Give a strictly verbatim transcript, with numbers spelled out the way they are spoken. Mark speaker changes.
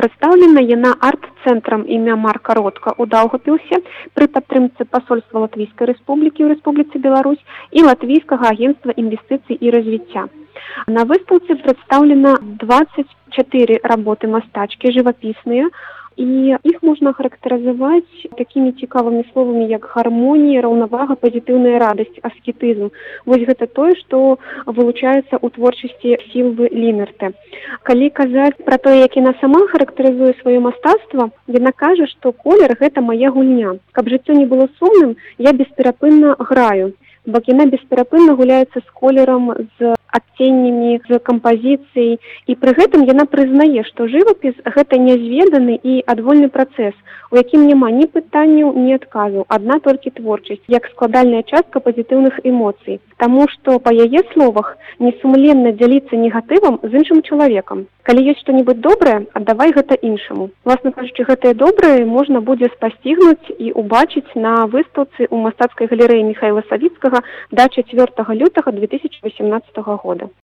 Speaker 1: Прадстаўлена яна арт-цэнтрам імя Марка Ротка ў Даўгапілсе пры падтрымцы пасольства Латвійскай рэспублікі ў Рэспубліцы Беларусь і Латвійскага агенцтва інвестыцый і развіцця. На выстаўцы прадстаўлена дваццаць чатыры работы мастачкі жывапісныя, і іх можна характарызаваць такімі цікавымі словамі, як гармонія, раўнавага, пазітыўная радасць, аскетызм. Вось гэта тое, што вылучаецца ў творчасці Сілвы Лінерте. Калі казаць пра тое, як яна сама характарызуе сваё мастацтва, яна кажа, што колер – гэта мая гульня. Каб жыццё не было сумным, я бесперапынна граю. Бок яна бесперапынна гуляецца з колерам, з адценнямі, з кампазіцыяй. І пры гэтым яна прызнае, што жывапіс – гэта нязведаны і адвольны працэс, у якім няма ні пытанняў, ні адказаў, адна толькі творчасць, як складальная частка пазітыўных эмоцый. Таму што, па яе словах, несумленна дзяліцца негатывам з іншым чалавекам. Калі ёсць што-небудзь добрае, аддавай гэта іншаму. Власна кажучы, гэтае добрае можна будзе спасцігнуць і ўбачыць на выстаўцы ў мастацкай галерэі Міхаіла Савіцкага да чацвёртага лютага две тысячы васямнаццатага года.